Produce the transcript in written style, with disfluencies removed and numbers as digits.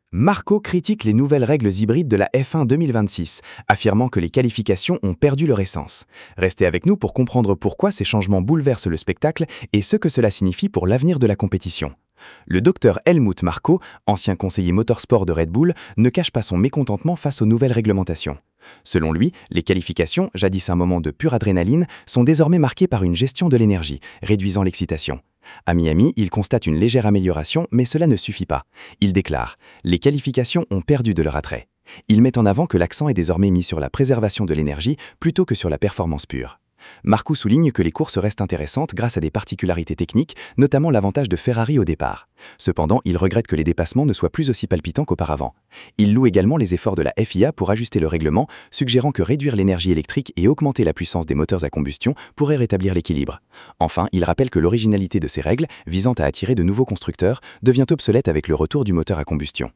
Marco critique les nouvelles règles hybrides de la F1 2026, affirmant que les qualifications ont perdu leur essence. Restez avec nous pour comprendre pourquoi ces changements bouleversent le spectacle et ce que cela signifie pour l'avenir de la compétition. Le docteur Helmut Marko, ancien conseiller motorsport de Red Bull, ne cache pas son mécontentement face aux nouvelles réglementations. Selon lui, les qualifications, jadis un moment de pure adrénaline, sont désormais marquées par une gestion de l'énergie, réduisant l'excitation. À Miami, il constate une légère amélioration, mais cela ne suffit pas. Il déclare « Les qualifications ont perdu de leur attrait ». Il met en avant que l'accent est désormais mis sur la préservation de l'énergie plutôt que sur la performance pure. Marco souligne que les courses restent intéressantes grâce à des particularités techniques, notamment l'avantage de Ferrari au départ. Cependant, il regrette que les dépassements ne soient plus aussi palpitants qu'auparavant. Il loue également les efforts de la FIA pour ajuster le règlement, suggérant que réduire l'énergie électrique et augmenter la puissance des moteurs à combustion pourrait rétablir l'équilibre. Enfin, il rappelle que l'originalité de ces règles, visant à attirer de nouveaux constructeurs, devient obsolète avec le retour du moteur à combustion.